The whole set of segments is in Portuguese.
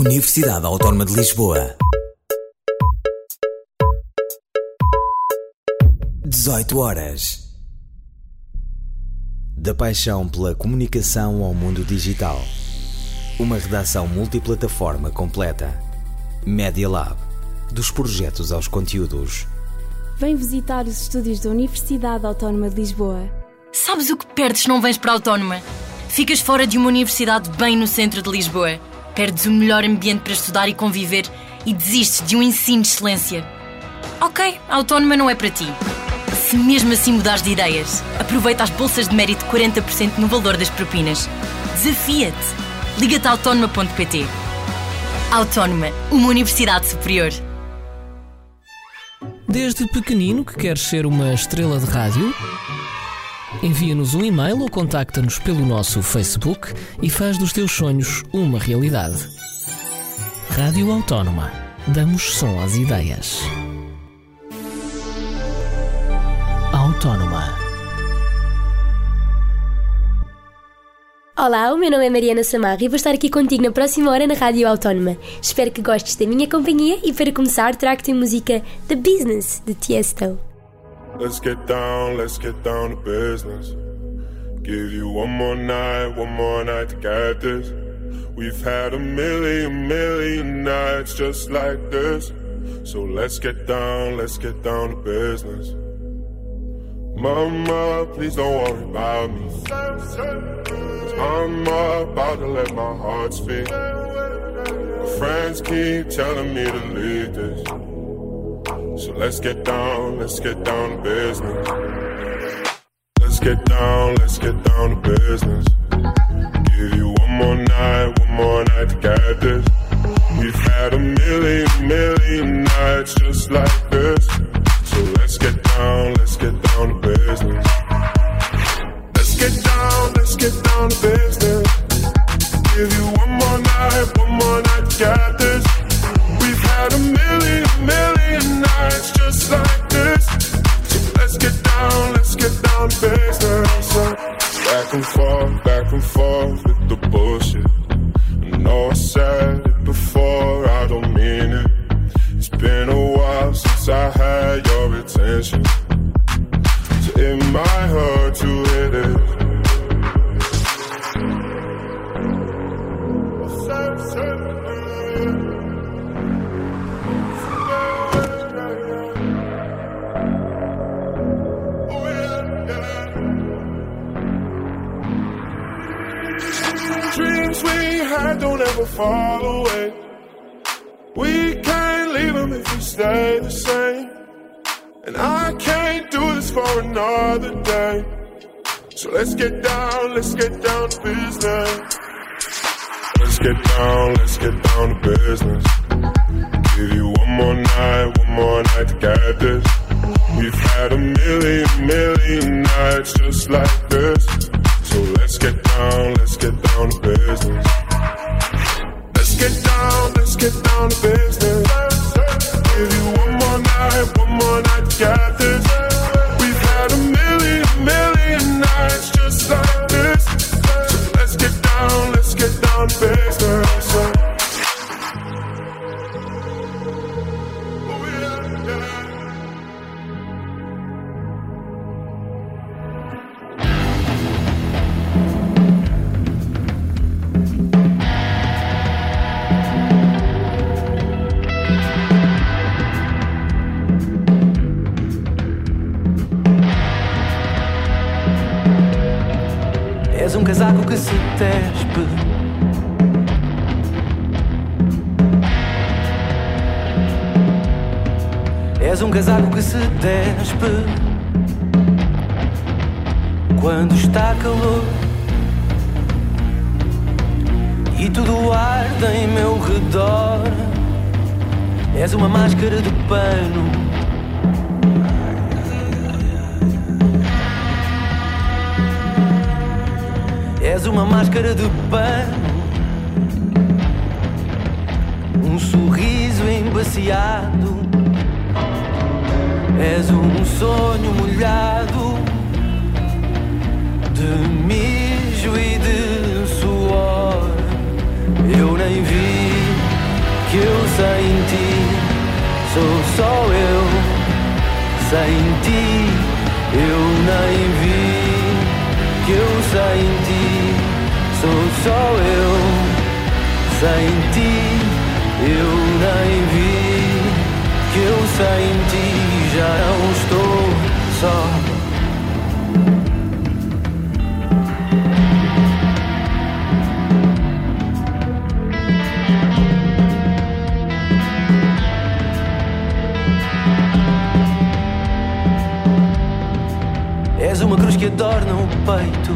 Universidade Autónoma de Lisboa. 18 horas. Da paixão pela comunicação ao mundo digital. Uma redação multiplataforma completa. Media Lab. Dos projetos aos conteúdos. Vem visitar os estúdios da Universidade Autónoma de Lisboa. Sabes o que perdes se não vens para a Autónoma? Ficas fora de uma universidade bem no centro de Lisboa. Perdes o melhor ambiente para estudar e conviver e desistes de um ensino de excelência. Ok, a Autónoma não é para ti. Se mesmo assim mudares de ideias, aproveita as bolsas de mérito 40% no valor das propinas. Desafia-te. Liga-te a autónoma.pt. Autónoma, uma universidade superior. Desde pequenino que queres ser uma estrela de rádio? Envia-nos um e-mail ou contacta-nos pelo nosso Facebook e faz dos teus sonhos uma realidade. Rádio Autónoma. Damos som às ideias. Autónoma. Olá, o meu nome é Mariana Samarra e vou estar aqui contigo na próxima hora na Rádio Autónoma. Espero que gostes da minha companhia e para começar trago-te a música The Business, de Tiesto. Let's get down to business. Give you one more night to get this. We've had a million nights just like this. So let's get down to business. Mama, please don't worry about me. 'Cause I'm about to let my heart speak. My friends keep telling me to leave this. So let's get down to business. Let's get down to business. Give you one more night to get this. We've had a million nights just like this. So let's get down to business. Let's get down to business. Give you one more night to get this. We've had a million nights just like this. So let's get down to business. Back and forth with the bullshit. I know I said it before, I don't mean it. It's been a while since I had your attention. So it might hurt to hit it. Dreams we had don't ever fall away. We can't leave them if we stay the same. And I can't do this for another day. So let's get down to business. Let's get down to business. Give you one more night to get this. We've had a million nights just like this. So let's get down to business. Let's get down to business. Give you one more night to get this. We've had a million nights just like this. So let's get down to business. És um casaco que se despe. És um casaco que se despe quando está calor e tudo arde em meu redor. És uma máscara de pano. És uma máscara de pano, um sorriso embaciado. És um sonho molhado de mijo e de suor. Eu nem vi só eu. Sem ti eu nem vi que eu sem ti sou só eu. Sem ti eu nem vi que eu sem ti já não estou só. És uma cruz que adorna o peito.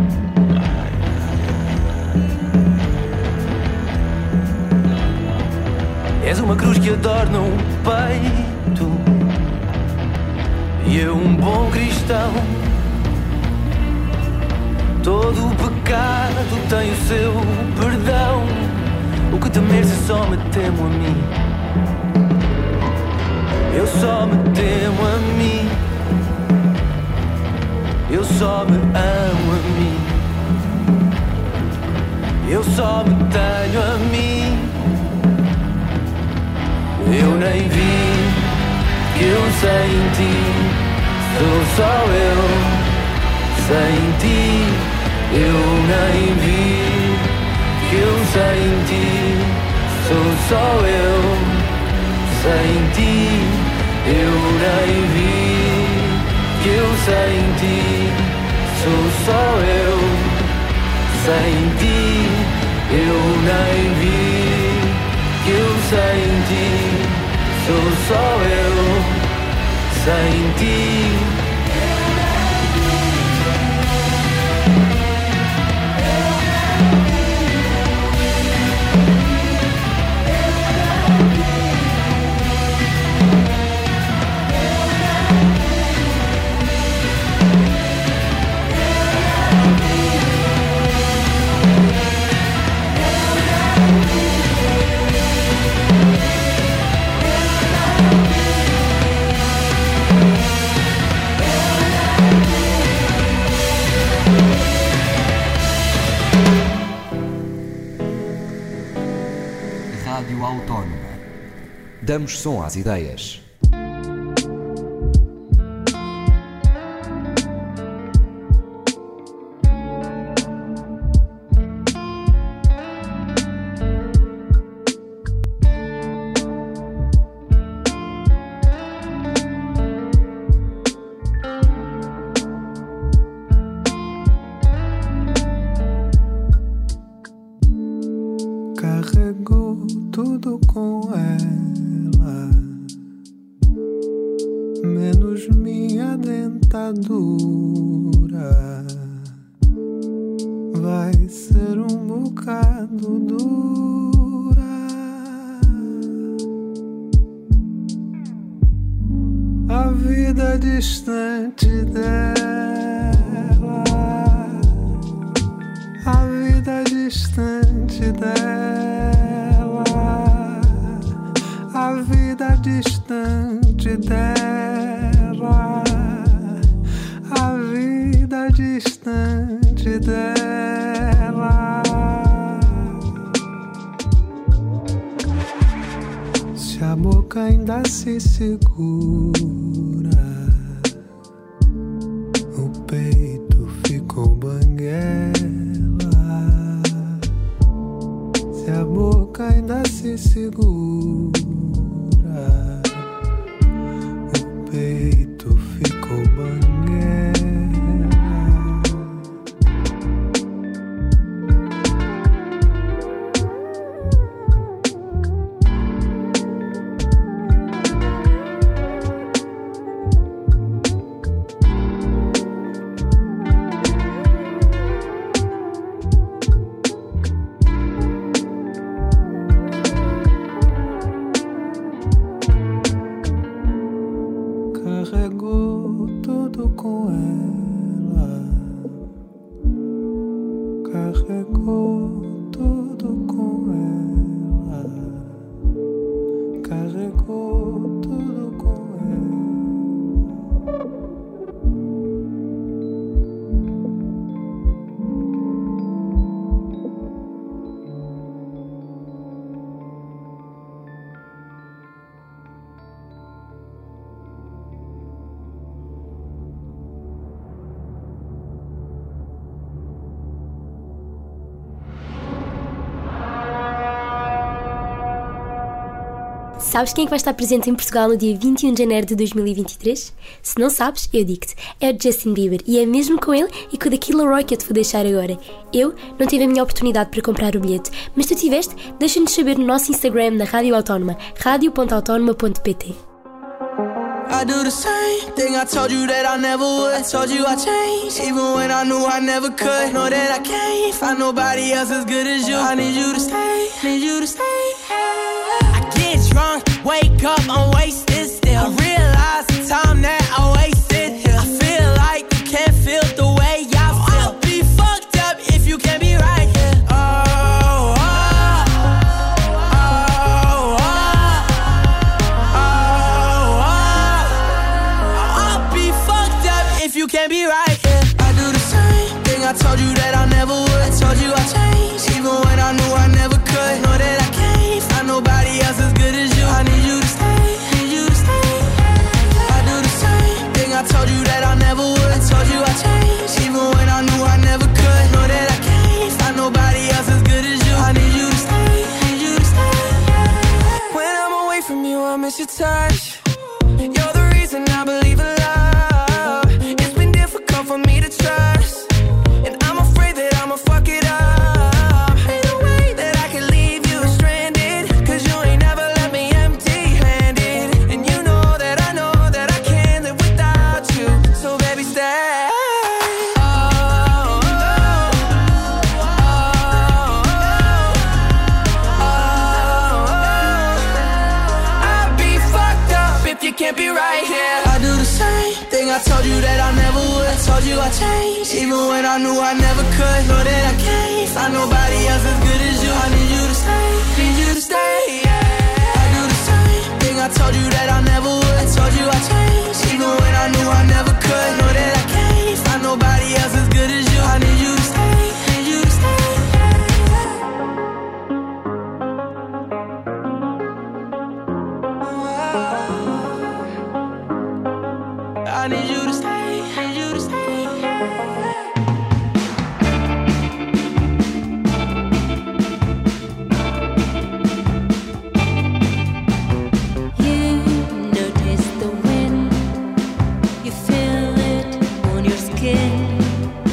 És uma cruz que adorna o peito. E eu, um bom cristão, todo o pecado tem o seu perdão. O que temer se só me temo a mim? Eu só me temo a mim. Eu só me amo a mim. Eu só me tenho a mim. Eu nem vi que eu sem ti sou só eu. Sem ti eu nem vi que eu sem ti sou só eu. Sem ti eu nem vi que eu sem ti sou só eu. Sem ti eu nem vi que eu sem ti sou só eu. Sem ti Rádio Autónoma. Damos som às ideias. Carregou tudo com ela, menos minha dentadura. Vai ser um bocado dura. A vida distante dela, a vida distante dela, a vida distante dela, a vida distante dela. Se a boca ainda se segura, o peito ficou banguela. Se a boca ainda se segura, o peito ficou banguela. Carregou tudo com ela, carregou tudo com ela, carregou tudo com ela. Sabes quem é que vai estar presente em Portugal no dia 21 de janeiro de 2023? Se não sabes, eu digo-te, é o Justin Bieber, e é mesmo com ele e com o da Kid Laroi que eu te vou deixar agora. Eu não tive a minha oportunidade para comprar o bilhete, mas tu tiveste? Deixa-nos saber no nosso Instagram na Rádio Autónoma, radio.autonoma.pt. I do the same thing I told you that I never would. I told you I changed, even when I knew I never could. Know that I can't find nobody else as good as you. I need you to stay, need you to stay. I get drunk, wake up, I'm wasted still. I realize the time that I wasted here. I feel like you can't feel the way I feel. I'll be fucked up if you can't be right here. You can't be right, yeah. I do the same thing I told you that I never would. I told you I changed, even when I knew I never could. Know that I can't find nobody else as good as you. I need you to stay, need you to stay. I do the same thing I told you that I never would. I told you I changed, even when I knew I never could. Know that I can't find nobody else as good as you. I need you to stay, need you to stay. When I'm away from you, I miss your touch. You're the reason I believe in love. For me to trust, and I'm afraid that I'ma fuck it up. Ain't no way that I can leave you stranded, cause you ain't never left me empty-handed. And you know that I can't live without you. So baby, stay. I'd be fucked up if you can't be right here. I do the same thing I told you that I never would. I told you I changed, even when I knew I never could. Know that I can't find nobody else as good as you. I need you to stay, need you to stay, yeah. I do the same thing I told you that I never would. I told you I changed, even when I knew I never could. Know that I can't find nobody else as good as you. I need you to stay, need you to stay. I need you to stay, need you to stay. You notice the wind, you feel it on your skin.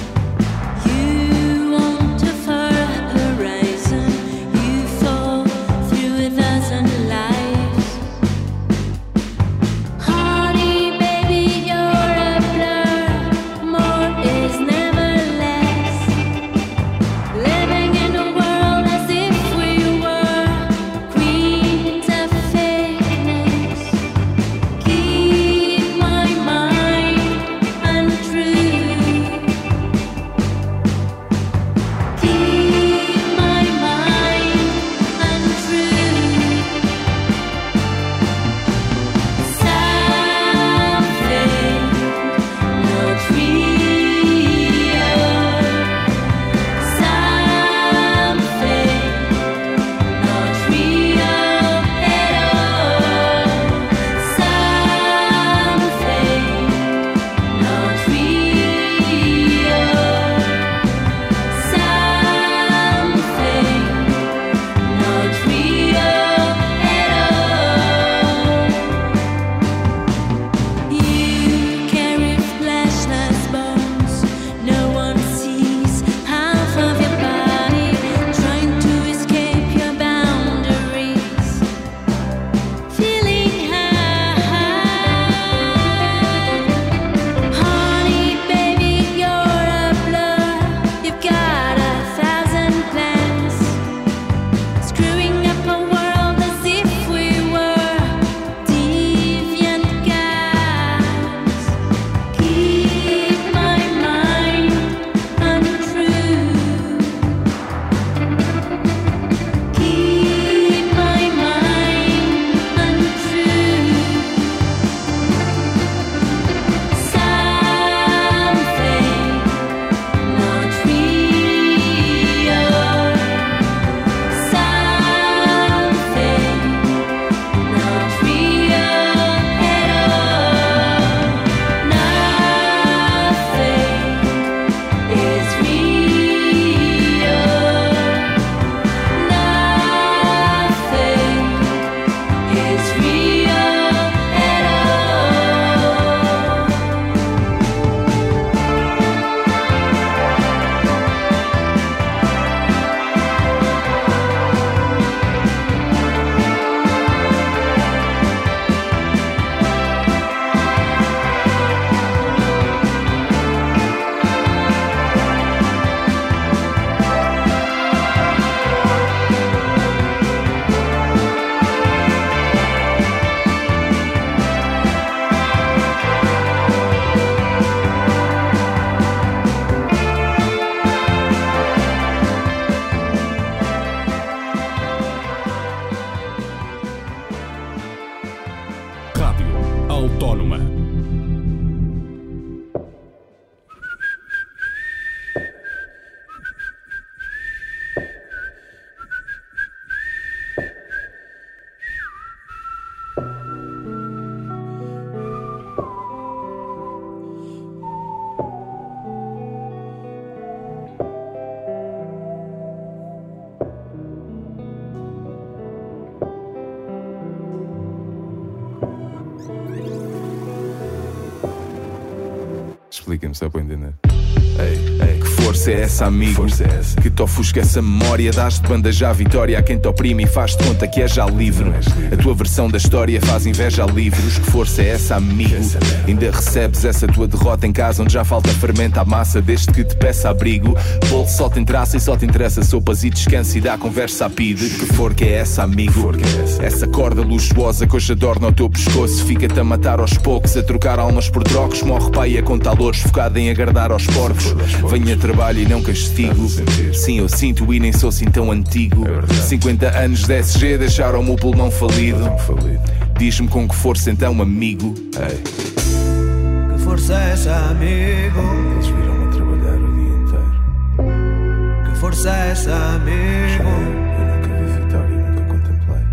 expliquem-me só para entender. Ei, que força é essa, amigo? Que te ofusca essa memória, dás de bandeja à vitória a quem te oprime e faz-te conta que é já livre. A tua versão da história faz inveja a livros. Que força é essa, amigo? Ainda recebes essa tua derrota em casa onde já falta fermento à massa desde que te peça abrigo. Bolo só te traça e só te interessa sopas e descanso e dá conversa à pide. Que forca é essa, amigo? Essa corda luxuosa que hoje adorna o teu pescoço, fica-te a matar aos poucos, a trocar almas por trocos. Morre pai a contar louros, focado em agradar aos porcos. Venho a trabalho e não castigo. Sim, eu sinto e nem sou assim tão antigo. 50 anos de SG deixaram-me o pulmão falido. Diz-me com que força então, amigo. Que força é essa, amigo? Eles viram a trabalhar o dia inteiro. Que força é essa, amigo? Eu nunca vi vitória, nunca contemplei.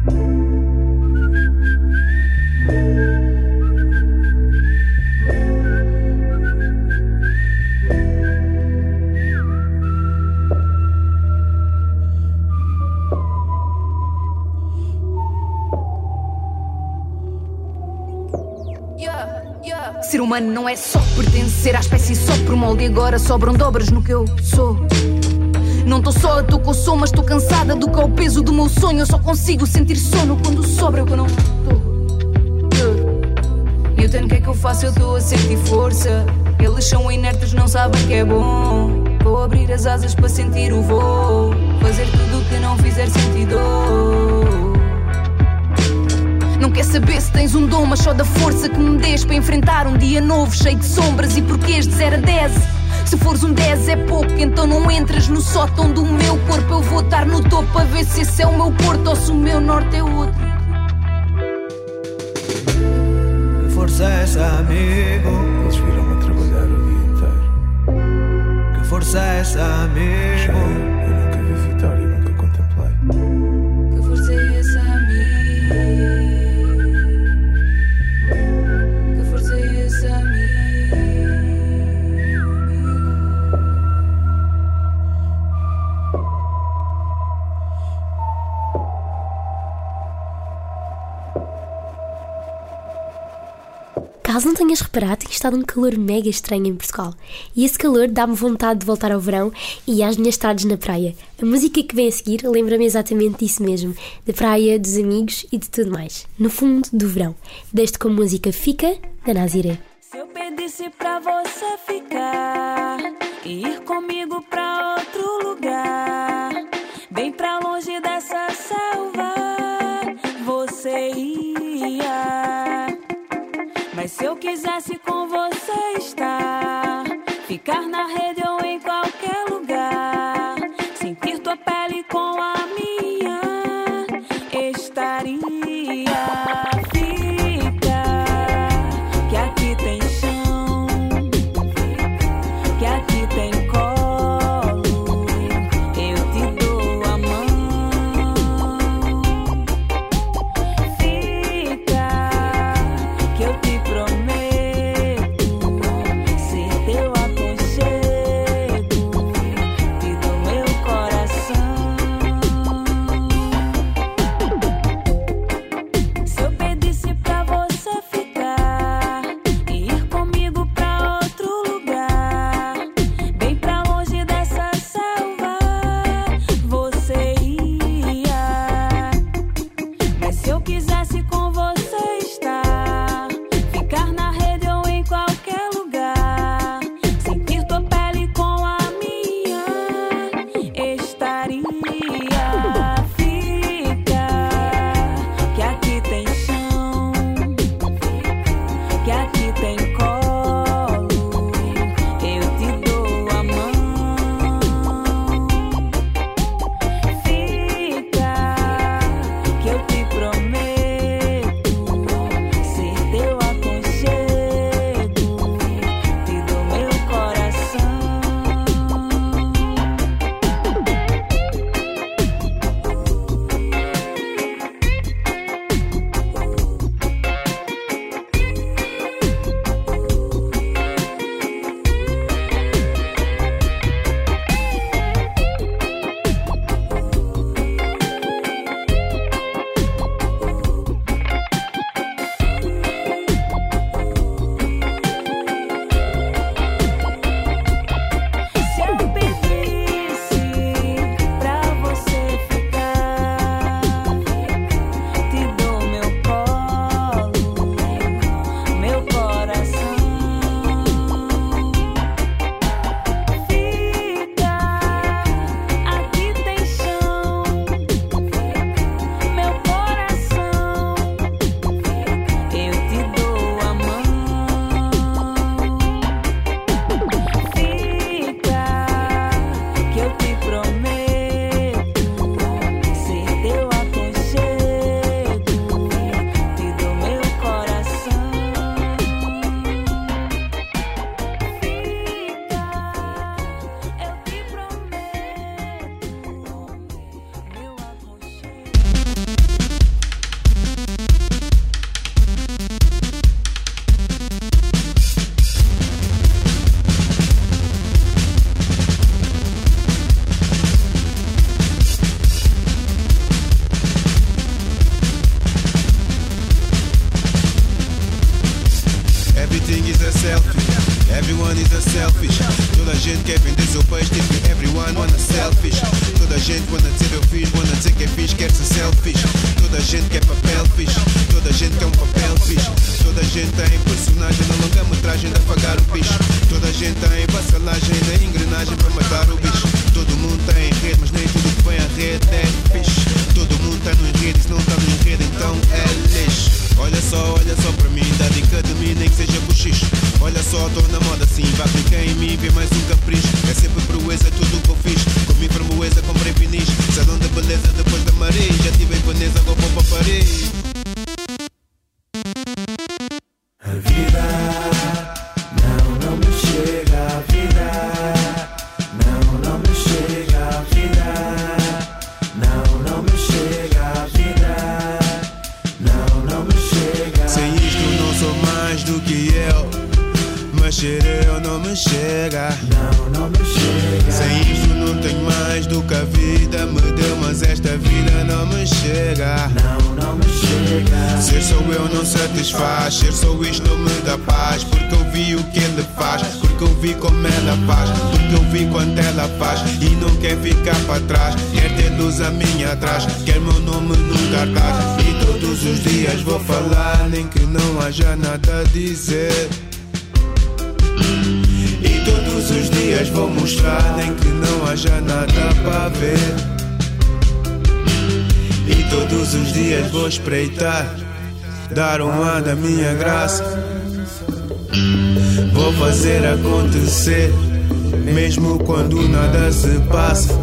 Ser humano não é só pertencer à espécie só por molde e agora sobram dobras no que eu sou. Não estou só a com som, mas estou cansada do que é o peso do meu sonho. Eu só consigo sentir sono quando sobra o que eu não estou. Newton, o que é que eu faço? Eu estou a sentir força. Eles são inertes, não sabem que é bom. Vou abrir as asas para sentir o voo, fazer tudo o que não fizer sentido. Não quer saber se tens um dom, mas só da força que me des para enfrentar um dia novo, cheio de sombras e porquês de 0 a 10. Se fores um 10 é pouco, então não entras no sótão do meu corpo. Eu vou estar no topo a ver se esse é o meu porto ou se o meu norte é outro. Que força é essa, amigo? Eles viram a trabalhar o dia inteiro. Que força é essa, amigo? Eu nunca vi vitória, nunca contemplei. Que força é essa, amigo? Caso não tenhas reparado, tem estado um calor mega estranho em Portugal. E esse calor dá-me vontade de voltar ao verão e às minhas tardes na praia. A música que vem a seguir lembra-me exatamente disso mesmo. Da praia, dos amigos e de tudo mais. No fundo, do verão. Deixo-te com a música Fica, da Naziré. Se eu pedisse pra você ficar e ir comigo pra outro lugar, bem pra longe dessa selva, você ia. Mas se eu quisesse com você estar, ficar na rede ou em qualquer lugar, sentir tua pele com a minha, estaria. Fica, que aqui tem chão, que aqui tem colo, eu te dou a mão. Fica, que eu te prometo ser teu aconchego. gente quer vender seu peixe, tipo everyone wanna selfish. Toda a gente wanna dizer eu fiz, wanna dizer que é fixe, quer ser selfish. Toda a gente quer papel fixe, toda a gente quer um papel fixe. Toda a gente tem personagem na longa-metragem de apagar o bicho. Toda a gente tem vassalagem na engrenagem para matar o bicho. Todo mundo tem rede, mas nem tudo que vem à rede é fixe. Todo mundo tá no enredo e se não tá no enredo então é lixo. Olha só para mim, dá dica de mim, nem que seja bochicho. Olha só, tô na moda assim, vá clicar em mim, vê mais um capricho. É sempre proeza tudo o que eu fiz. Comi framboesa, comprei pinis. Salão de beleza depois da Maria. Já tive em Veneza, agora vou para Paris. A vida não me chega, a vida não me chega, a vida não me chega, a vida não me chega. Sem isto não sou mais do que eu, mas ser eu não me chega. Não me chega. Sem isto não tenho mais do que a vida me deu, mas esta vida não me chega. Não me chega. Ser só eu não satisfaz, ser só isto não me dá paz. Porque eu vi o que ele faz, porque eu vi como ela faz, porque eu vi quanto ela faz e não quer ficar para trás. Quer ter luz a minha atrás, quer meu nome no cartaz. E todos os dias vou falar, nem que não haja nada a dizer. E todos os dias vou mostrar, nem que não haja nada para ver. E todos os dias vou espreitar, dar um ar da minha graça. Vou fazer acontecer, mesmo quando nada se passa.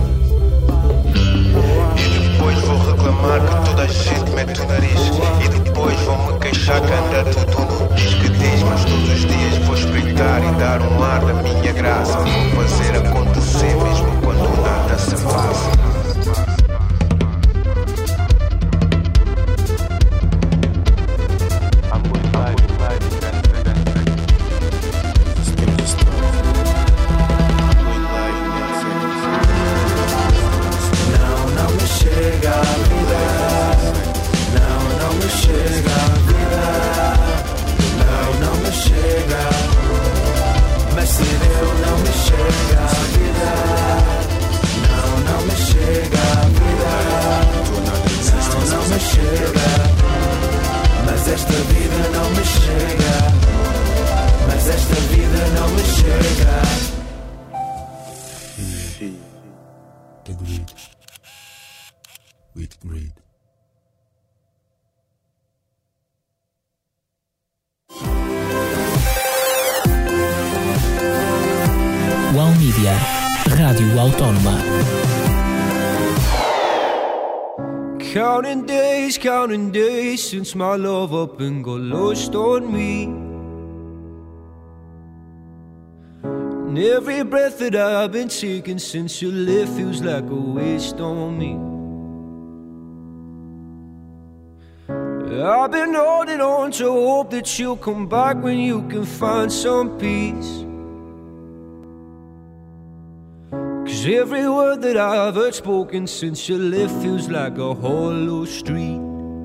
E depois vou reclamar que toda a gente mete o nariz. E depois vou me queixar que anda tudo no diz que diz. Mas todos os dias vou espreitar e dar um ar da minha graça. Vou fazer acontecer, mesmo quando nada se passa. Wow Media, Rádio Autónoma. Counting days since my love up and got lost on me. And every breath that I've been taking since you left feels like a waste on me. I've been holding on to hope that you'll come back when you can find some peace. 'Cause every word that I've heard spoken since you left feels like a hollow street.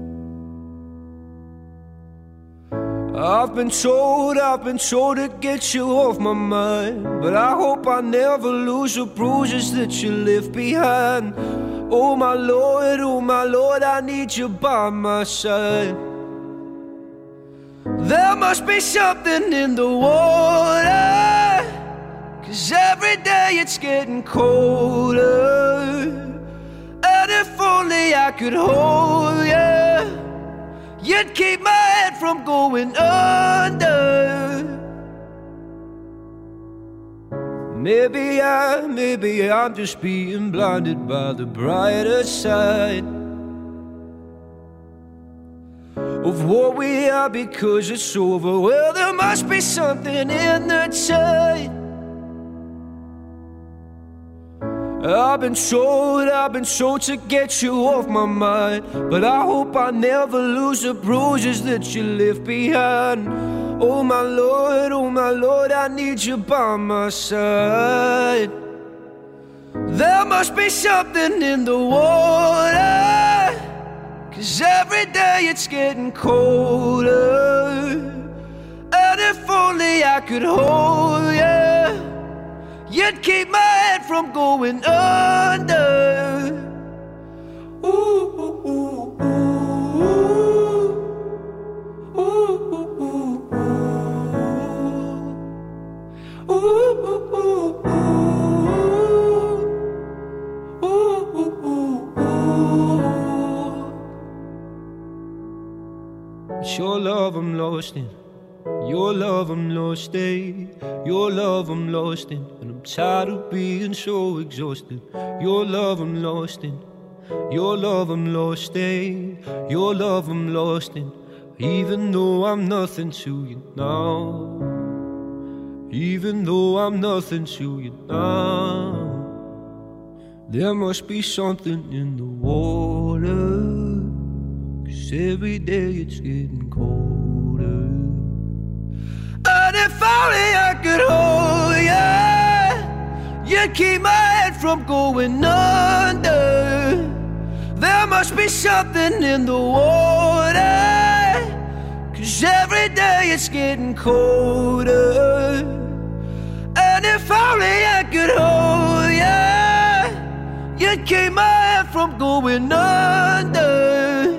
I've been told to get you off my mind, but I hope I never lose the bruises that you left behind. Oh my Lord, I need you by my side. There must be something in the water, 'cause every day it's getting colder. And if only I could hold you, you'd keep my head from going under. Maybe I'm just being blinded by the brighter side of what we are because it's over. Well, there must be something in the tide. I've been told to get you off my mind, but I hope I never lose the bruises that you left behind. Oh my Lord, I need you by my side. There must be something in the water, 'cause every day it's getting colder. And if only I could hold you, You'd keep my head from going under. Ooh, ooh, ooh, ooh. Ooh, ooh, ooh, ooh. Ooh, ooh, ooh, ooh. Ooh, ooh, ooh, ooh. It's your love I'm lost in. Your love I'm lost in. Your love I'm lost in. And I'm tired of being so exhausted. Your love I'm lost in. Your love I'm lost in. Your love I'm lost in. Even though I'm nothing to you now. Even though I'm nothing to you now. There must be something in the water. 'Cause every day it's getting colder. And if only I could hold you, you'd keep my head from going under. There must be something in the water. 'Cause every day it's getting colder. And if only I could hold you, you'd keep my head from going under.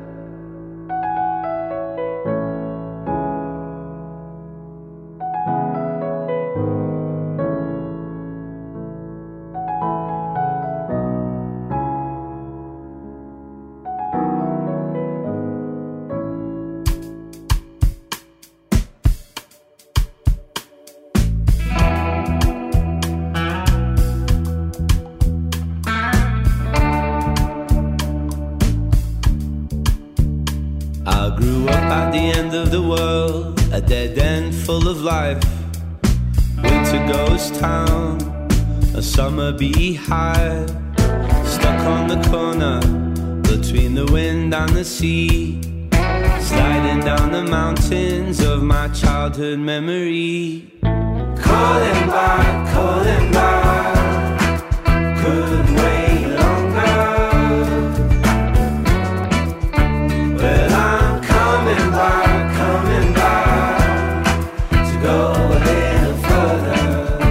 At the end of the world, a dead end full of life. Winter ghost town, a summer beehive. Stuck on the corner, between the wind and the sea. Sliding down the mountains of my childhood memory. Calling back, couldn't wait longer. Well, I'm coming back to go a little further.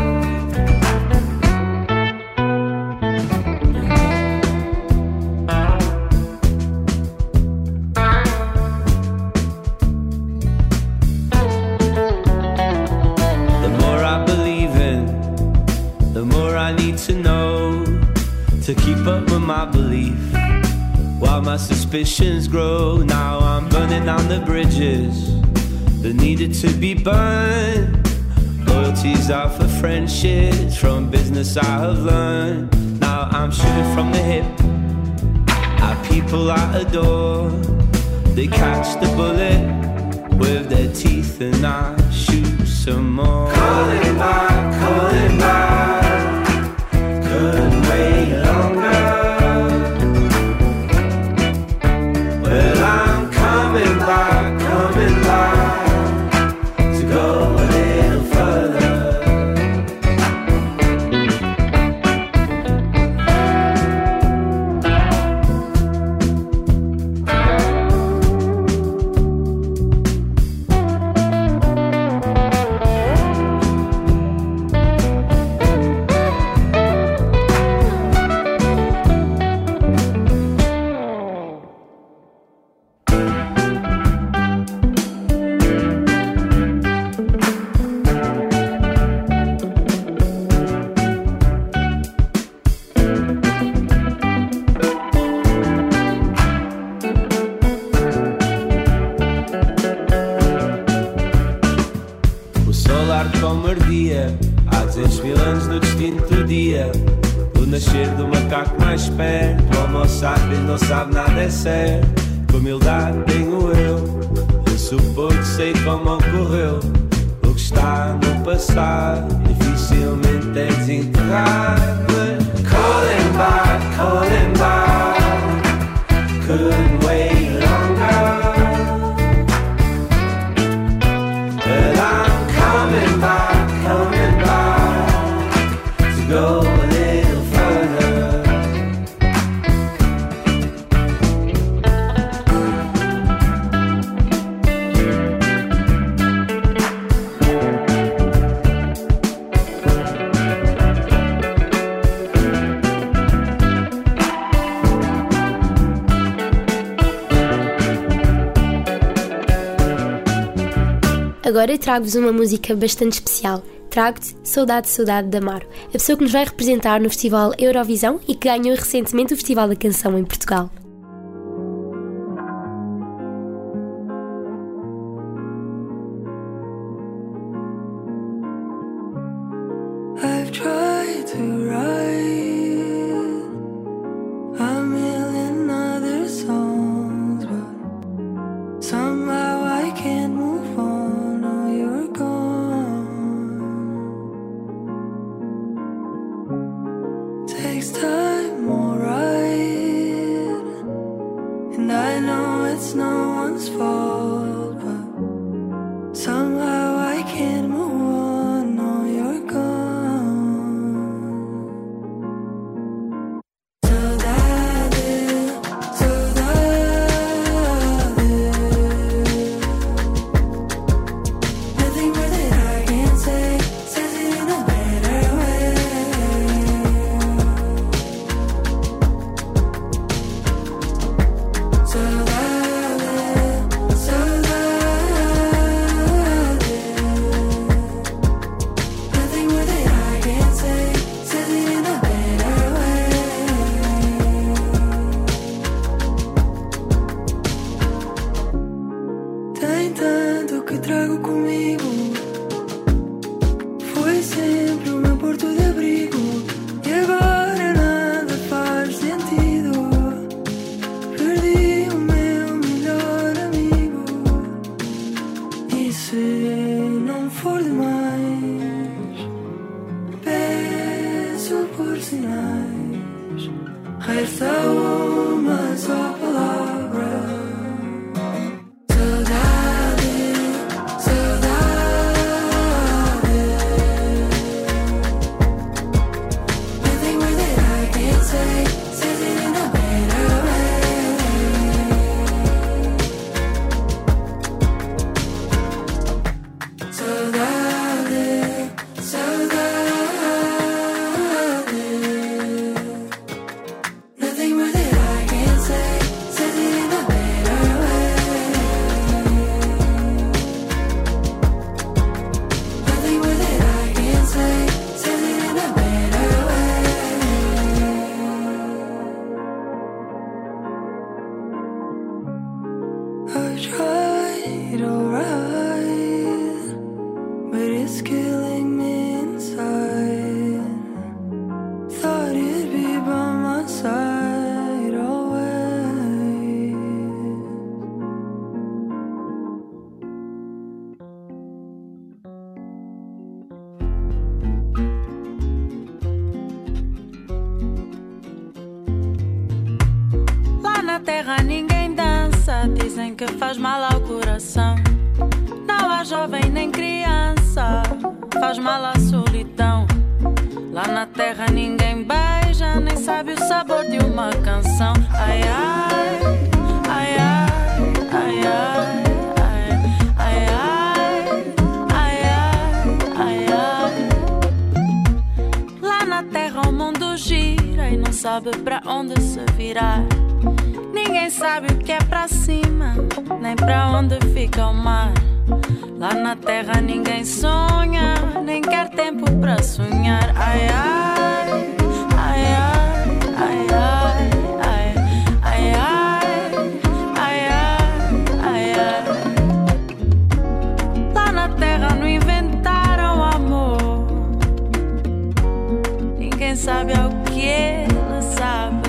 The more I believe in, the more I need to know to keep up with my belief. While my suspicions grow, now I'm burning down the bridges that needed to be burned. Loyalties are for friendships, from business I have learned. Now I'm shooting from the hip at people I adore. They catch the bullet with their teeth and I shoot some more. Calling back, couldn't wait longer. Well, I'm coming back to go a little further. Como ardia há 200 mil anos no distinto dia do nascer do macaco mais perto. O homo sapiens não sabe nada é certo. Com humildade tenho eu supor que sei como ocorreu. O que está no passado dificilmente é desenterrado. Calling back, couldn't wait longer. But I'm coming back to go a little further. Agora trago-vos uma música bastante especial. Trago-te Saudade, Saudade de Amaro, a pessoa que nos vai representar no Festival Eurovisão e que ganhou recentemente o Festival da Canção em Portugal. I've tried to write a million other songs, but somehow I can't move on. Oh, you're gone. Takes time, alright, and I know it's no one's fault, but somehow I can't move on. Oh, you're gone. Tem tanto que trago comigo. Foi sempre o meu porto de abrigo. E agora nada faz sentido. Perdi o meu melhor amigo. E se não for demais, peço por sinais. Resta uma só palavra. I tried alright, but it's killing me inside. Thought you'd be by my side always. Lá na terra ninguém dança, dizem que faz mal ao coração. Não há jovem nem criança, faz mal à solidão. Lá na terra ninguém beija, nem sabe o sabor de uma canção. Ai, ai, ai, ai, ai, ai, ai, ai, ai, ai. Lá na terra o mundo gira e não sabe pra onde se virar. Ninguém sabe o que é pra cima, nem pra onde fica o mar. Lá na terra ninguém sonha, nem quer tempo pra sonhar. Ai, ai, ai, ai, ai, ai, ai, ai, ai, ai. Lá na terra não inventaram amor. Ninguém sabe ao que ele sabe.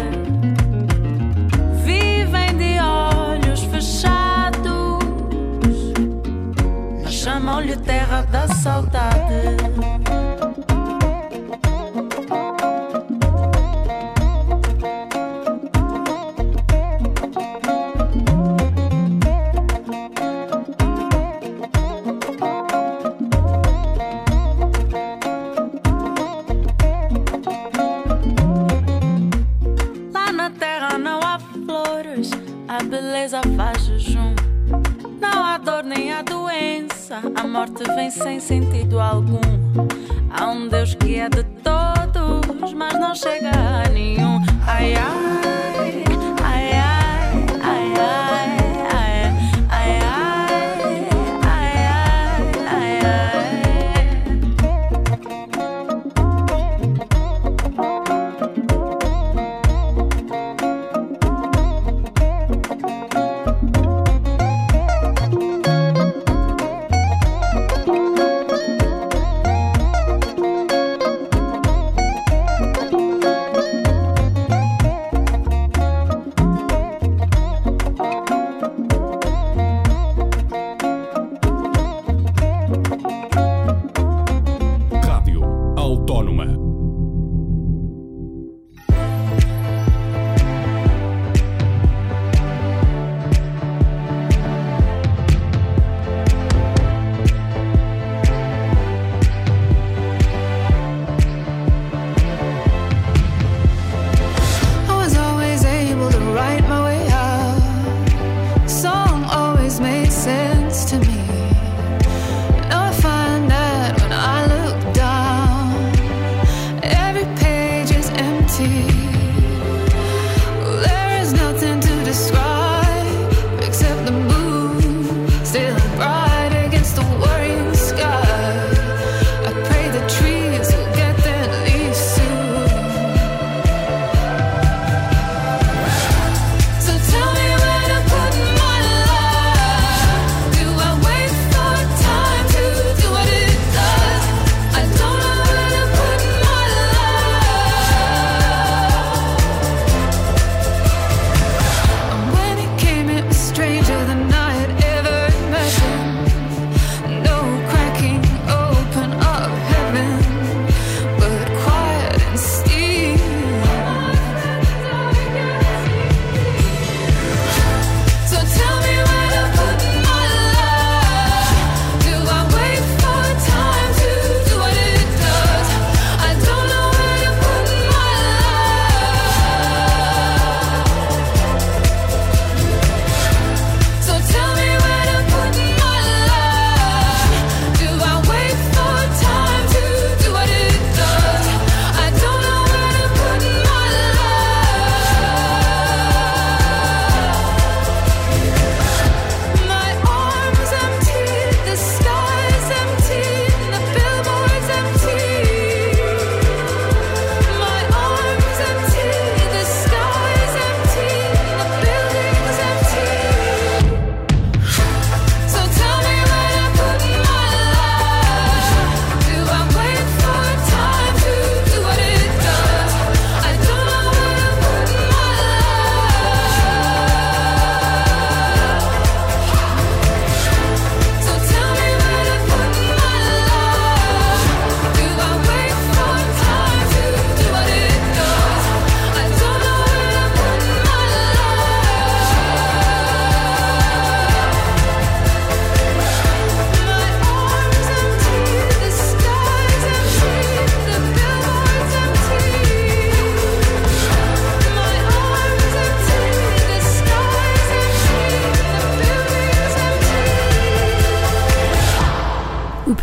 Chamam-lhe terra da saudade. Lá na terra não há flores, a beleza faz jejum. Não há dor nem há doença, a morte vem sem sentido algum. Há um Deus que é de todos, mas não chega a nenhum. Ai, ai, ai, ai, ai, ai, ai, ai, ai, ai,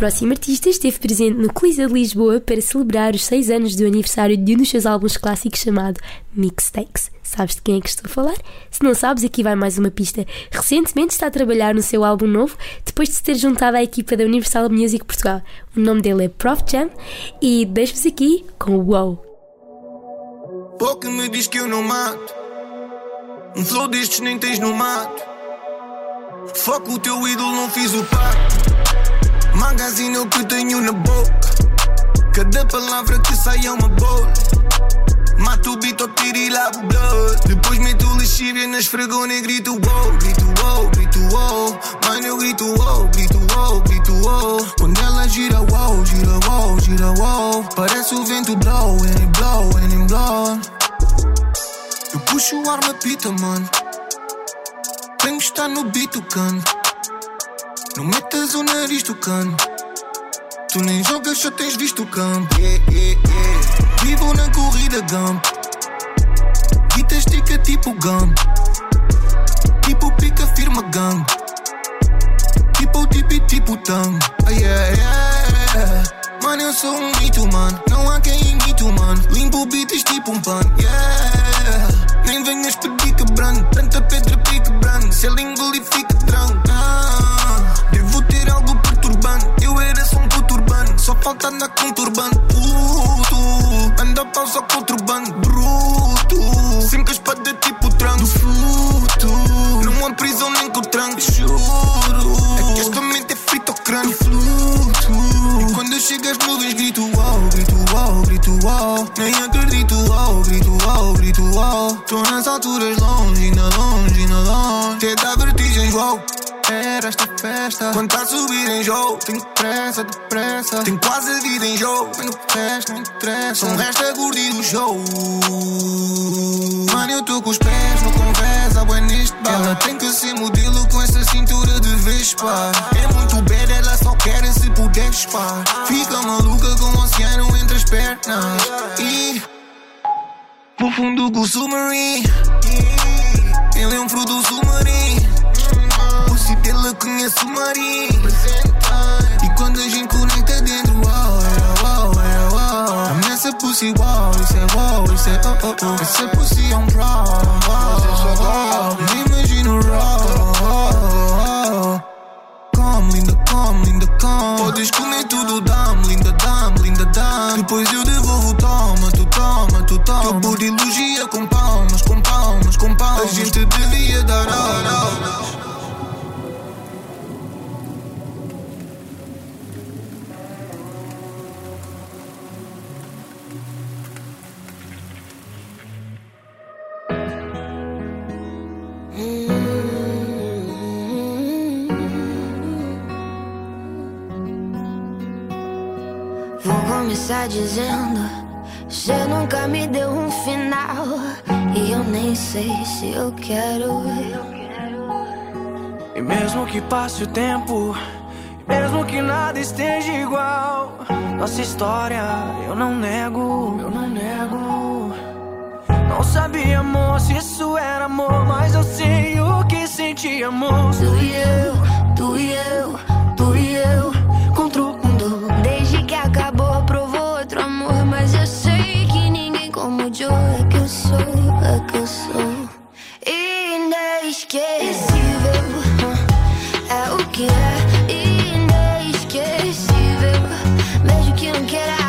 próximo artista esteve presente no Coliseu de Lisboa para celebrar os 6 anos do aniversário de um dos seus álbuns clássicos chamado Mixtakes. Sabes de quem é que estou a falar? Se não sabes, aqui vai mais uma pista. Recentemente está a trabalhar no seu álbum novo, depois de se ter juntado à equipa da Universal Music Portugal. O nome dele é Prof Jam e deixo-vos aqui com o Wow. Pouco me diz que eu não mato. Um flow destes nem tens no mato. Foco o teu ídolo, não fiz o pacto. Magazine é o que tenho na boca. Cada palavra que sai é uma bola. Mato o beat ao tiro e lavo o blood. Depois meto lexívia na esfregona e grito wow. Grito wow, grito wow. Mano, eu grito wow, grito wow, grito wow. Quando ela gira wow, gira wow, gira wow. Parece o vento blow, and it blow, and it blow. Eu puxo o ar na pita, mano. Tenho que estar no beat, o cano. Não metas o nariz do cano. Tu nem jogas, só tens visto o campo. Vivo na corrida, Gump. Guita estica tipo Gump. Tipo pica, firma gang. Tipo tipo tango. Mano, eu sou um mito, mano. Não há quem imite, mano. Limpo beats tipo um pano. Nem venhas pedir quebrando. Tanta pedra pique branco. Se ele engolir fica tranco. Devo ter algo perturbante. Eu era só um puto urbano. Só falta andar com turbante. Puto, anda pausa com o turbante. Bruto, sempre com a espada tipo tranco. Fruto, não há prisão nem com tranco. Juro, é que esta mente é frita ao crânio. Fluto, e quando eu chego às nuvens grito uau, grito uau, grito uau. Nem acredito uau, grito uau, grito uau. Tô nas alturas longe, na longe, na longe. Até dá vertigens uau. Era esta festa, quando tá a subir em jogo. Tenho pressa, depressa. Tenho quase a vida em jogo. Mas no resto não interessa. Só um resto é gordinho do show. Mano, eu tô com os pés, não conversa, bué neste bar. Ela tem que ser modelo com essa cintura de Vespa. É muito bad, ela só quer se puder espar. Fica maluca com o oceano entre as pernas. E pro fundo com o submarine. Ele é um fruto do submarino. Se dela conhece o marinho. E quando a gente conecta dentro, wow, é wow. A nessa pussy, wow, isso é wow, isso é oh, oh, oh. Essa pussy é um raw, wow. Nem imagino raw. Come, linda, come, linda, come. Podes comer tudo, dá-me, linda, dá-me, linda, dá-me. Depois eu devolvo, toma, tu toma, tu toma. Teu por elogia com palmas, com palmas, com palmas. A gente devia dar aula. Vou começar dizendo: cê nunca me deu um final. E eu nem sei se eu quero. E mesmo que passe o tempo, mesmo que nada esteja igual, nossa história eu não nego, eu não nego. Não sabia, amor, se isso era amor, mas eu sei o que senti, amor. Tu e eu, tu e eu, tu e eu, contra o mundo. Desde que acabou, provou outro amor, mas eu sei que ninguém como o Joe. É que eu sou, é que eu sou inesquecível. É o que é inesquecível, mesmo que não queira.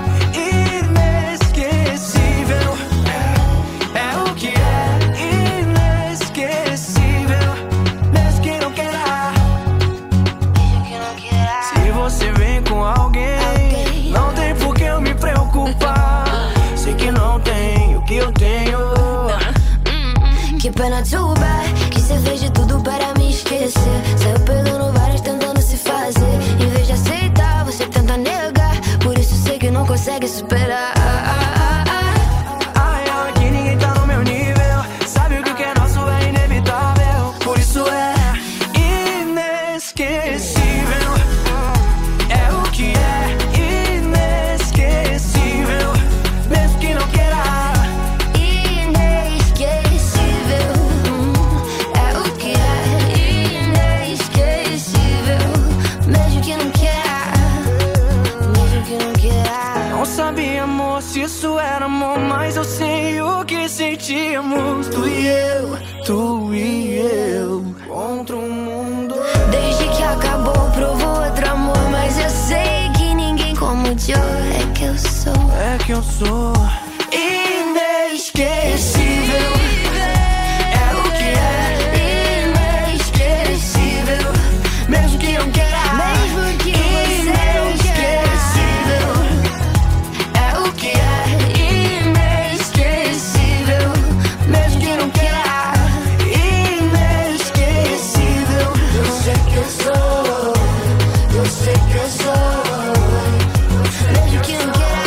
Que pena, too bad, que cê fez de tudo para me esquecer. Saiu pegando várias tentando se fazer. Em vez de aceitar, você tenta negar. Por isso sei que não consegue superar. Ai, aqui ninguém tá no meu nível. Sabe o que é nosso é inevitável. Por isso é inesquecível. É o que é inesquecível, mesmo que não queira. Mesmo que não queira. sentimos, tu e eu, contra o mundo. Desde que acabou, provou outro amor, mas eu sei que ninguém como o Joe. É que eu sou inesquecível. É o que é inesquecível. Mesmo que não queira, mesmo que inesquecível. É o que é inesquecível. Mesmo que não queira, inesquecível. Eu sei que eu sou, eu sei que eu sou. Mesmo que não queira,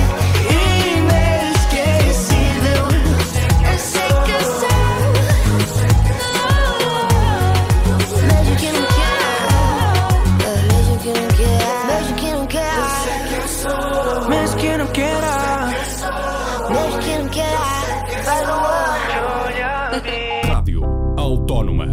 inesquecível. Eu sei que eu sou. Mesmo que não queira, mesmo que não queira, mesmo que não queira. Eu sei que eu sou. Mesmo que não queira, mesmo que não queira. Faz o Rádio Autónoma.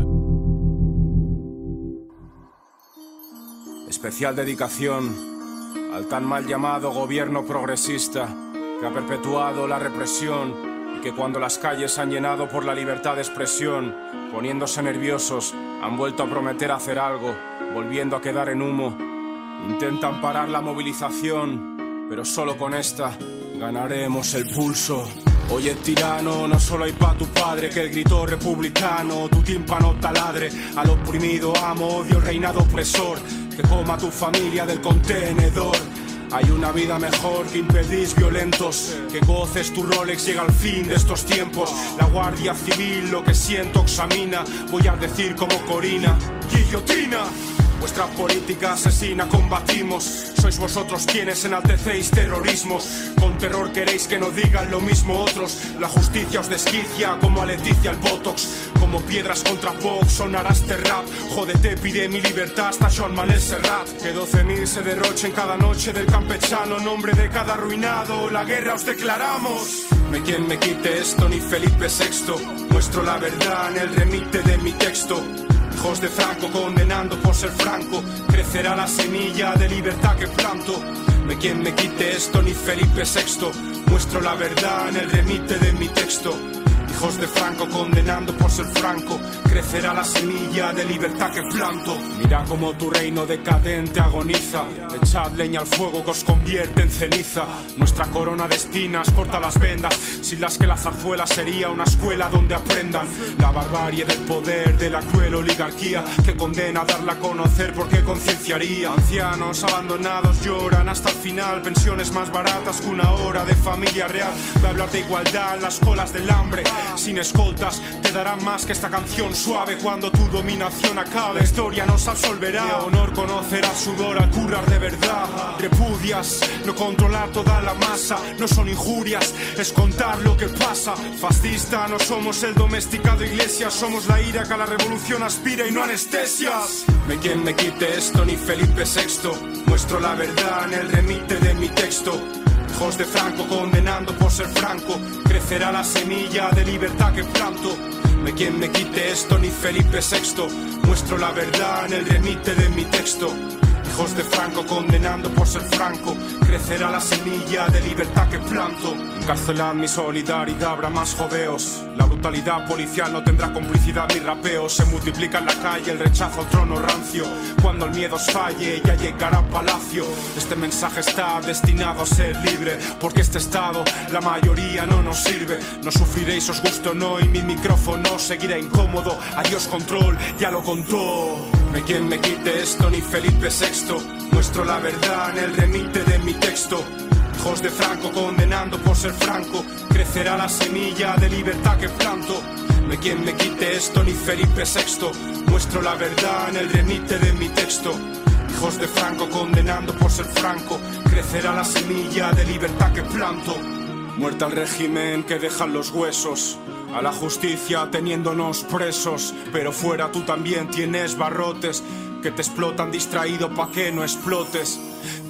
Especial dedicación al tan mal llamado gobierno progresista que ha perpetuado la represión y que cuando las calles han llenado por la libertad de expresión, poniéndose nerviosos, han vuelto a prometer hacer algo, volviendo a quedar en humo. Intentan parar la movilización, pero solo con esta ganaremos el pulso. Oye, tirano, no solo hay pa' tu padre que el grito republicano, tu tímpano taladre, al oprimido amo, odio el reinado opresor, que coma tu familia del contenedor. Hay una vida mejor que impedís violentos, que goces tu Rolex, llega al fin de estos tiempos. La Guardia Civil lo que siento examina, voy a decir como Corina, guillotina. Vuestra política asesina combatimos. Sois vosotros quienes enaltecéis terrorismos. Con terror queréis que no digan lo mismo otros. La justicia os desquicia como a Leticia el Botox. Como piedras contra Vox sonará este rap. Jódete, pide mi libertad hasta Joan Manuel Serrat. Que 12.000 se derrochen cada noche del campechano. Nombre de cada arruinado, la guerra os declaramos. No hay quien me quite esto ni Felipe VI. Muestro la verdad en el remite de mi texto. Hijos de Franco condenando por ser franco, crecerá la semilla de libertad que planto. No hay quien me quite esto ni Felipe VI. Muestro la verdad en el remite de mi texto. Hijos de Franco condenando por ser franco, crecerá la semilla de libertad que planto. Mira como tu reino decadente agoniza. Echad leña al fuego que os convierte en ceniza. Nuestra corona de espinas corta las vendas, sin las que la zarzuela sería una escuela donde aprendan la barbarie del poder de la cruel oligarquía que condena a darla a conocer porque concienciaría. Ancianos abandonados lloran hasta el final, pensiones más baratas que una hora de familia real. Voy a hablar de igualdad en las colas del hambre. Sin escoltas te darán más que esta canción suave. Cuando tu dominación acabe, la historia nos absolverá. De honor conocerá sudor al currar de verdad. Repudias no controlar toda la masa. No son injurias, es contar lo que pasa. Fascista, no somos el domesticado iglesia. Somos la ira que a la revolución aspira y no anestesias. No hay quien me quite esto ni Felipe VI. Muestro la verdad en el remite de mi texto. Hijos de Franco condenando por ser franco, crecerá la semilla de libertad que planto. No hay quien me quite esto ni Felipe VI. Muestro la verdad en el remite de mi texto. Hijos de Franco condenando por ser franco, crecerá la semilla de libertad que planto. Encarcelad mi solidaridad, habrá más jodeos. La brutalidad policial no tendrá complicidad ni rapeos. Se multiplica en la calle el rechazo al trono rancio. Cuando el miedo os falle ya llegará palacio. Este mensaje está destinado a ser libre, porque este estado la mayoría no nos sirve. No sufriréis os guste o no y mi micrófono seguirá incómodo. Adiós control, ya lo contó. No hay quien me quite esto ni Felipe VI. Muestro la verdad en el remite de mi texto. Hijos de Franco condenando por ser franco, crecerá la semilla de libertad que planto. No hay quien me quite esto ni Felipe VI. Muestro la verdad en el remite de mi texto. Hijos de Franco condenando por ser franco, crecerá la semilla de libertad que planto. Muerta al régimen que dejan los huesos, a la justicia teniéndonos presos. Pero fuera tú también tienes barrotes que te explotan distraído pa' que no explotes.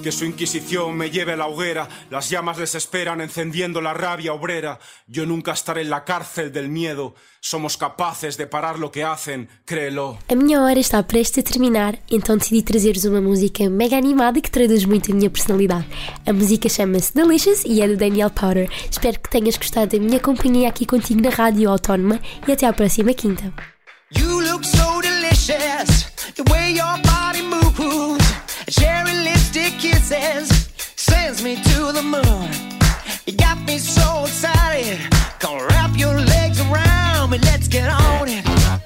que su inquisición me lleve a la hoguera. Las llamas les esperan encendiendo la rabia obrera. Yo nunca estaré en la cárcel del miedo. Somos capaces de parar lo que hacen, créelo. A minha hora está prestes a terminar, então decidi trazer-vos uma música mega animada que traduz muito a minha personalidade. A música chama-se Delicious e é do Daniel Powter. Espero que tenhas gostado da minha companhia aqui contigo na Rádio Autónoma e até à próxima quinta. You look so delicious, the way your body moves, cherry lipstick kisses, sends me to the moon. You got me so excited, come wrap your legs around me, let's get on it.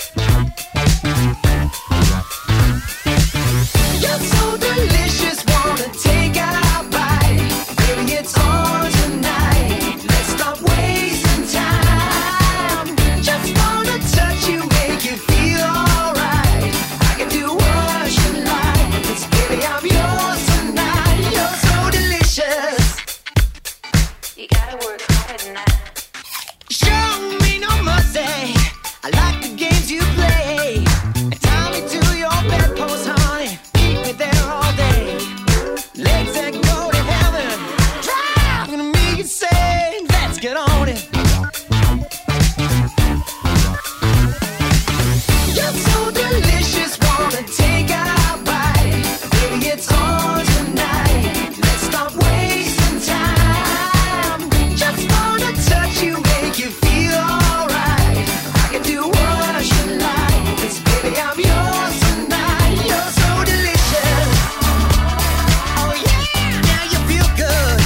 You're so delicious, wanna take a bite, baby it's on tonight, let's stop wasting time, just wanna touch you, make you feel alright, I can do what you like, it's baby I'm yours tonight, you're so delicious, you gotta work harder than that. Show me no mercy, I like the games you play, and tie me to your bedpost, honey, keep me there all day, legs that go to heaven, driving to me insane, let's get on it. You're so delicious, wanna take a bite, baby it's on tonight, let's stop wasting time, just wanna touch you, make you feel alright, I can do what you like, 'cause baby I'm yours tonight, you're so delicious, oh yeah, now you feel good,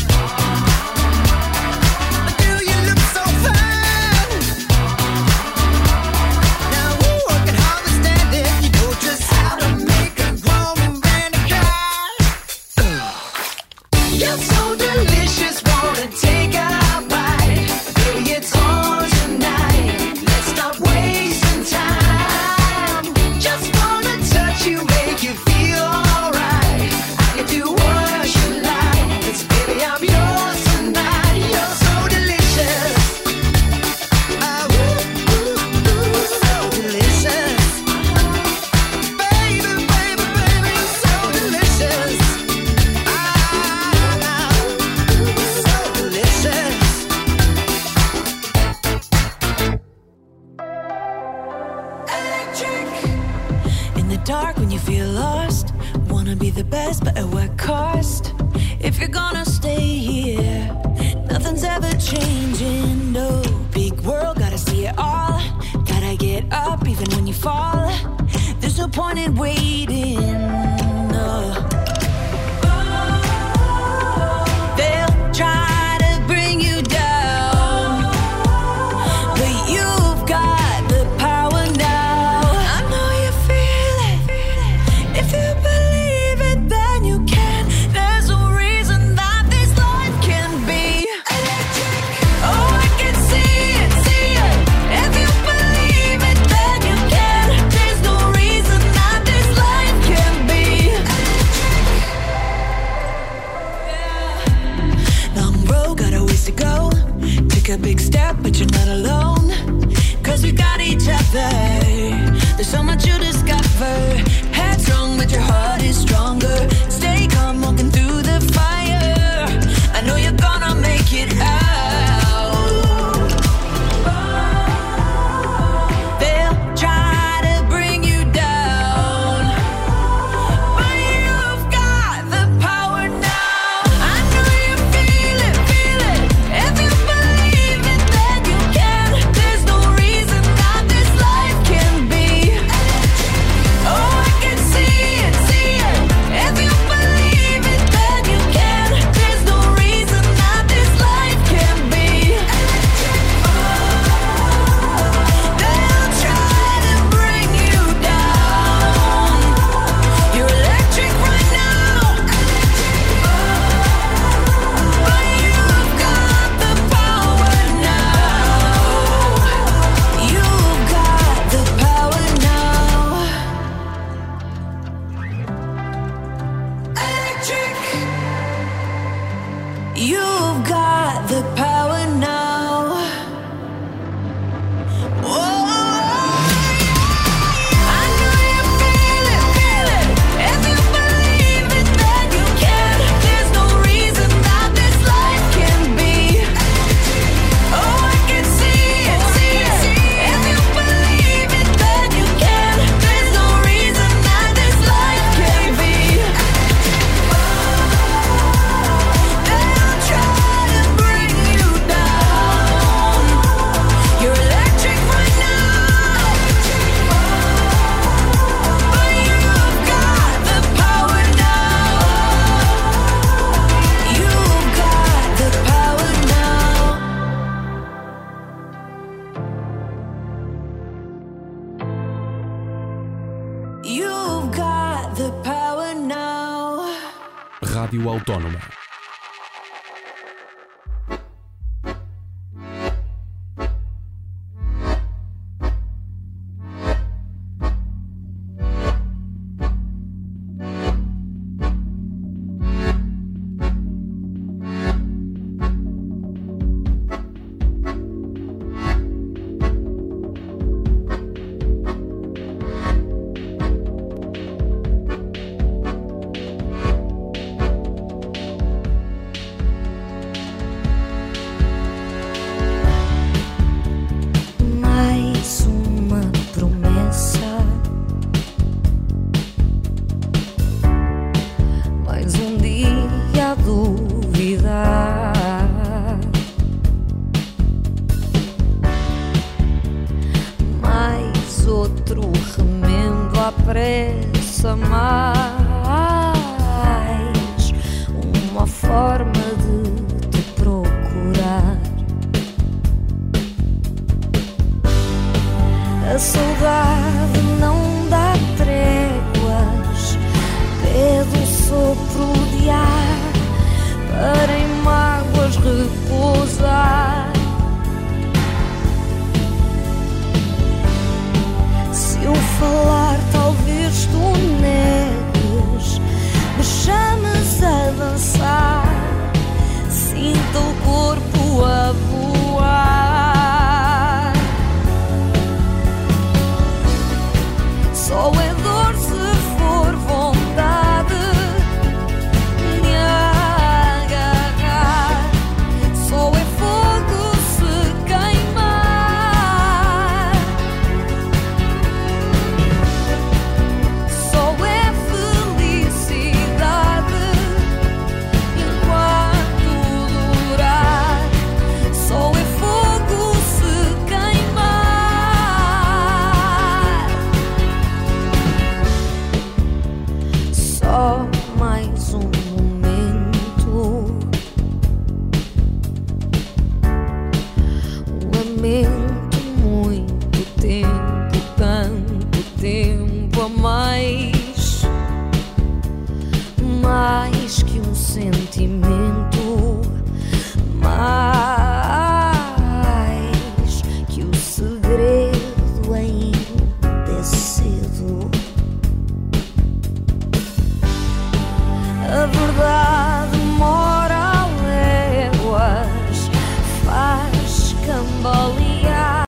do you look so fine, now we're working hard to stand it, you know just how to make a grown man a guy, you're so delicious, wanna take a bite, baby it's on tonight, let's stop wasting time, just wanna touch you, make you feel alright, I can do what you like, 'cause baby I'm yours tonight, you're so delicious, oh, so delicious, baby, baby, baby, so delicious, so delicious. In the dark when you feel lost, wanna be the best but at what cost? If you're gonna stay here, nothing's ever changing, no. Big world, gotta see it all, gotta get up even when you fall, there's no point in waiting, no. They'll try to bring you down, but you've got the power now. I know you feel it, if you believe it then you can, there's no reason that this life can be electric. Oh I can see it, if you believe it then you can, there's no reason that this life can be electric. Long road, got a ways to go, take a big step but you're not alone, 'cause we got each other, there's so much you discover, headstrong but your heart is stronger, stay calm walking through the fire, I know you're gonna make it out. They'll try to bring you down, but you've got the power now. I know you feel it, if you believe it then you can, there's no reason that this life can be electric. Oh Rádio Autónoma. A saudade